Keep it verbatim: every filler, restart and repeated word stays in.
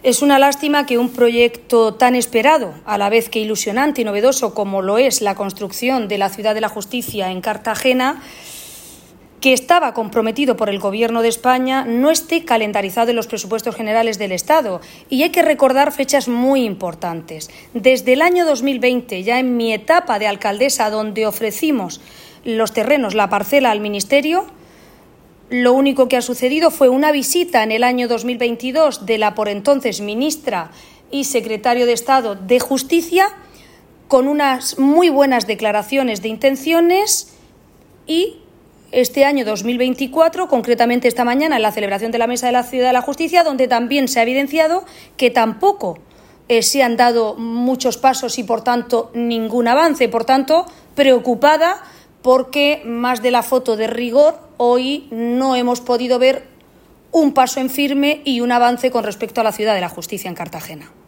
Es una lástima que un proyecto tan esperado, a la vez que ilusionante y novedoso como lo es la construcción de la Ciudad de la Justicia en Cartagena, que estaba comprometido por el Gobierno de España, no esté calendarizado en los presupuestos generales del Estado. Y hay que recordar fechas muy importantes. Desde el año dos mil veinte, ya en mi etapa de alcaldesa, donde ofrecimos los terrenos, la parcela al Ministerio, lo único que ha sucedido fue una visita en el año dos mil veintidós de la por entonces ministra y secretario de Estado de Justicia, con unas muy buenas declaraciones de intenciones, y este año dos mil veinticuatro, concretamente esta mañana, en la celebración de la Mesa de la Ciudad de la Justicia, donde también se ha evidenciado que tampoco eh, se han dado muchos pasos y, por tanto, ningún avance. Por tanto, preocupada porque, más de la foto de rigor, hoy no hemos podido ver un paso en firme y un avance con respecto a la Ciudad de la Justicia en Cartagena.